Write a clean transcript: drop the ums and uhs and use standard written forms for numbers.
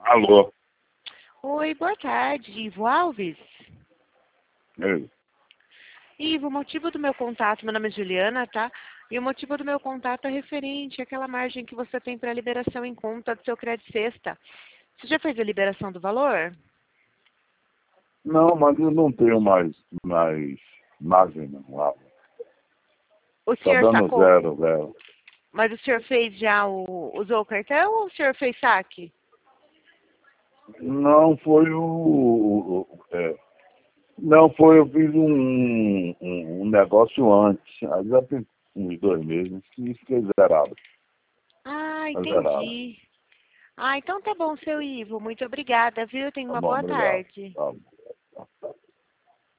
Alô? Oi, boa tarde, Ivo Alves. Ei. Ivo, o motivo do meu contato, meu nome é Juliana, tá? E o motivo do meu contato é referente àquela margem que você tem para liberação em conta do seu crédito sexta. Você já fez a liberação do valor? Não, mas eu não tenho mais margem, não. O Tá senhor dando sacou? zero. Mas o senhor fez já usou o cartão ou o senhor fez saque? Não foi não foi, eu fiz um negócio antes. Aí já tem uns 2 meses que fiquei zerado. Ah, Tá zerado. entendi. Ah, então tá bom, seu Ivo. Muito obrigada, viu? Tenha Tá uma bom, boa obrigado. tarde. Tá bom.